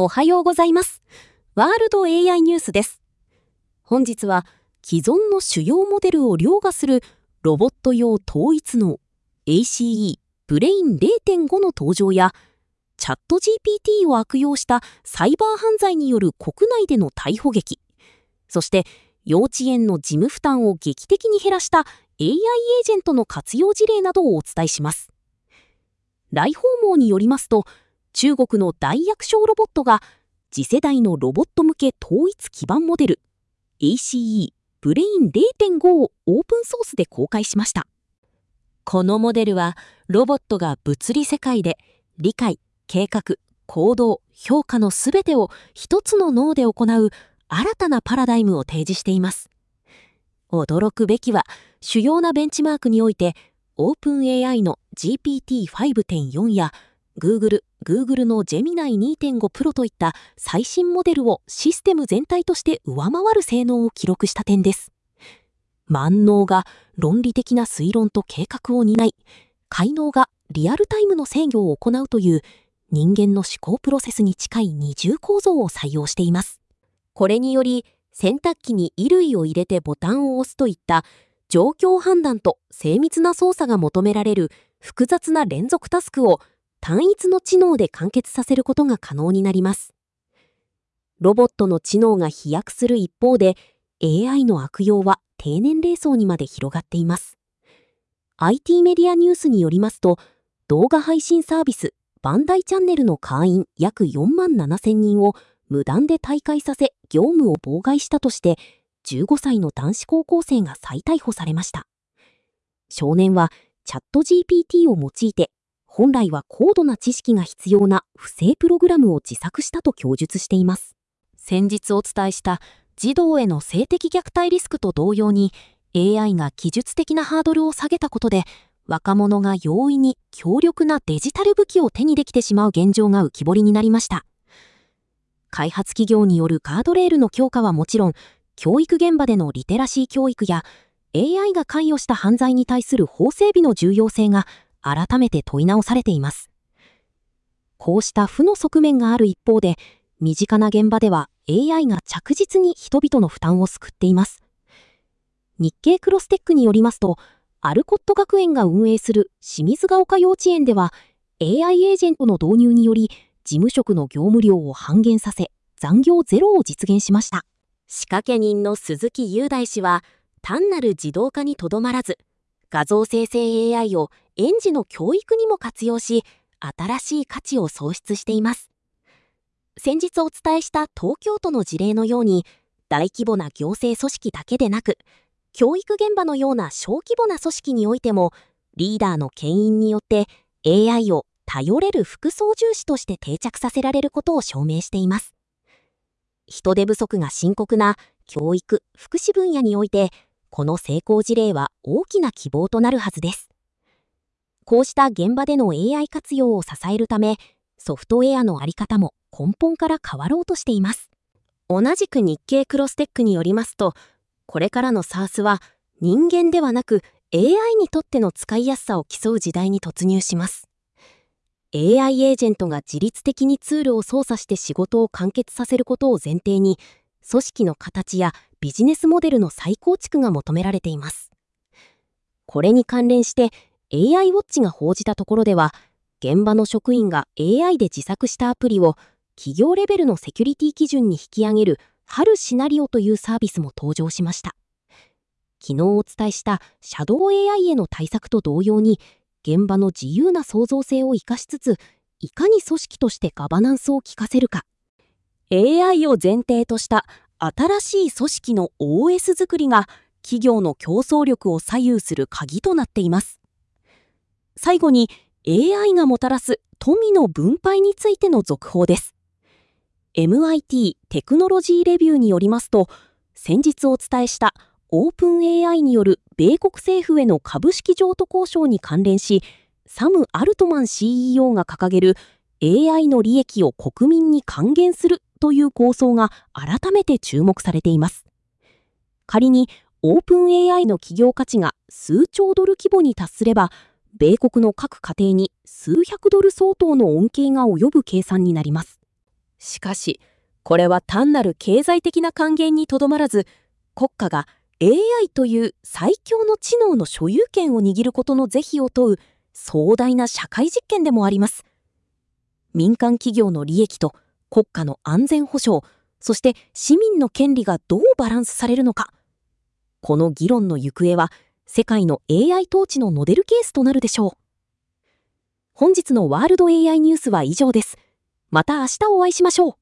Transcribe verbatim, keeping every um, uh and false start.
おはようございます。ワールド エーアイ ニュースです。本日は既存の主要モデルを凌駕するロボット用統一脳 エーシーイー ブレイン ゼロてんご の登場や、チャット ジーピーティー を悪用したサイバー犯罪による国内での逮捕劇、そして幼稚園の事務負担を劇的に減らした エーアイ エージェントの活用事例などをお伝えします。来訪網によりますと、中国の大役所ロボットが次世代のロボット向け統一基盤モデル エーシーイー ブレイン ゼロてんご をオープンソースで公開しました。このモデルはロボットが物理世界で理解、計画、行動、評価のすべてを一つの脳で行う新たなパラダイムを提示しています。驚くべきは、主要なベンチマークにおいて オープンエーアイ の ジーピーティーファイブてんよん やGoogle、Google の ジェミナイにてんご プロといった最新モデルをシステム全体として上回る性能を記録した点です。万能が論理的な推論と計画を担い、解能がリアルタイムの制御を行うという人間の思考プロセスに近い二重構造を採用しています。これにより、洗濯機に衣類を入れてボタンを押すといった状況判断と精密な操作が求められる複雑な連続タスクを単一の知能で完結させることが可能になります。ロボットの知能が飛躍する一方で、エーアイ の悪用は低年齢層にまで広がっています。アイティー メディアニュースによりますと、動画配信サービスバンダイチャンネルの会員約よんまんななせんにんを無断で退会させ業務を妨害したとして、じゅうごさいの男子高校生が再逮捕されました。少年はチャット ジーピーティー を用いて、本来は高度な知識が必要な不正プログラムを自作したと供述しています。先日お伝えした児童への性的虐待リスクと同様に エーアイ が技術的なハードルを下げたことで、若者が容易に強力なデジタル武器を手にできてしまう現状が浮き彫りになりました。開発企業によるガードレールの強化はもちろん、教育現場でのリテラシー教育や エーアイ が関与した犯罪に対する法整備の重要性が改めて問い直されています。こうした負の側面がある一方で、身近な現場では エーアイ が着実に人々の負担を救っています。日経クロステックによりますと、アルコット学園が運営する清水ヶ丘幼稚園では、エーアイ エージェントの導入により、事務職の業務量を半減させ、残業ゼロを実現しました。仕掛け人の鈴木雄大氏は、単なる自動化にとどまらず、画像生成 エーアイ を園児の教育にも活用し、新しい価値を創出しています。先日お伝えした東京都の事例のように、大規模な行政組織だけでなく、教育現場のような小規模な組織においても、リーダーの牽引によって エーアイ を頼れる副操縦士として定着させられることを証明しています。人手不足が深刻な教育・福祉分野において、この成功事例は大きな希望となるはずです。こうした現場での エーアイ 活用を支えるため、ソフトウェアの在り方も根本から変わろうとしています。同じく日経クロステックによりますと、これからの SaaS は人間ではなく エーアイ にとっての使いやすさを競う時代に突入します。エーアイ エージェントが自律的にツールを操作して仕事を完結させることを前提に、組織の形やビジネスモデルの再構築が求められています。これに関連して エーアイ ウォッチが報じたところでは、現場の職員が エーアイ で自作したアプリを企業レベルのセキュリティ基準に引き上げる春シナリオというサービスも登場しました。昨日お伝えしたシャドウ エーアイ への対策と同様に、現場の自由な創造性を生かしつつ、いかに組織としてガバナンスを効かせるか。エーアイ を前提とした新しい組織の オーエス 作りが企業の競争力を左右する鍵となっています。最後に エーアイ がもたらす富の分配についての続報です。エムアイティー テクノロジーレビューによりますと、先日お伝えしたオープン エーアイ による米国政府への株式譲渡交渉に関連し、サム・アルトマン シーイーオー が掲げる エーアイ の利益を国民に還元するという構想が改めて注目されています。仮にオープン エーアイ の企業価値が数兆ドル規模に達すれば、米国の各家庭に数百ドル相当の恩恵が及ぶ計算になります。 しかし、これは単なる経済的な還元にとどまらず、国家が エーアイ という最強の知能の所有権を握ることの是非を問う壮大な社会実験でもあります。民間企業の利益と国家の安全保障、そして市民の権利がどうバランスされるのか。この議論の行方は世界の エーアイ 統治のモデルケースとなるでしょう。本日のワールド エーアイ ニュースは以上です。また明日お会いしましょう。